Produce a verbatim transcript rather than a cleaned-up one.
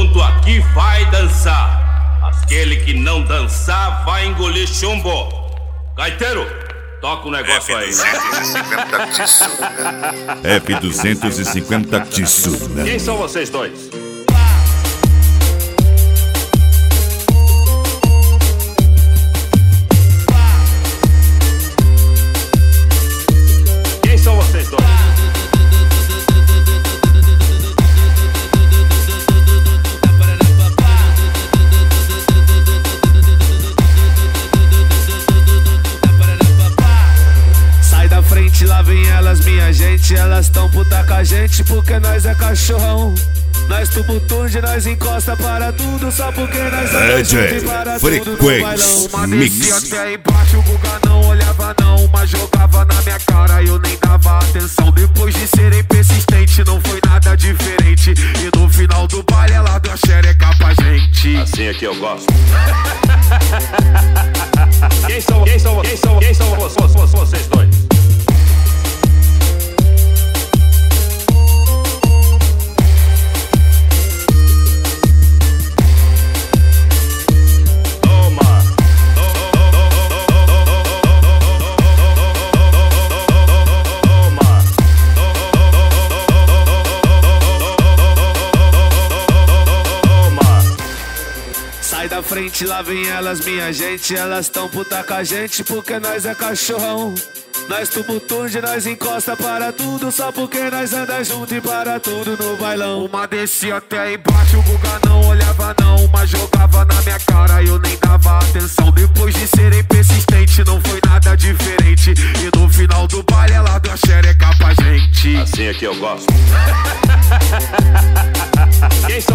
mundo aqui vai dançar. Aquele que não dançar vai engolir chumbo. Gaiteiro, toca o negócio aí. F duzentos e cinquenta Tsuna. Quem são vocês dois? Quem são vocês dois? Lá vem elas, minha gente, elas tão puta com a gente porque nós é cachorrão. Nós tumultude, nós encosta para tudo só porque nós é D J Frequência Mix. Descia até aí embaixo, o Guga não olhava não, mas jogava na minha cara e eu nem dava atenção. Depois de serem persistente, não foi nada diferente. E no final do baile ela deu a xereca pra gente. Assim é que eu gosto. Quem são, quem são, quem são, quem são vocês, vocês dois? Da frente, lá vem elas, minha gente, elas tão puta com a gente porque nós é cachorrão. Nós tumultude, nós encosta para tudo só porque nós anda junto e para tudo no bailão. Uma descia até aí embaixo, o Guga não olhava não, mas jogava na minha cara e eu nem dava atenção. Depois de serem persistente, não foi nada diferente. E no final do baile ela deu a xereca pra gente. Assim é que eu gosto. Quem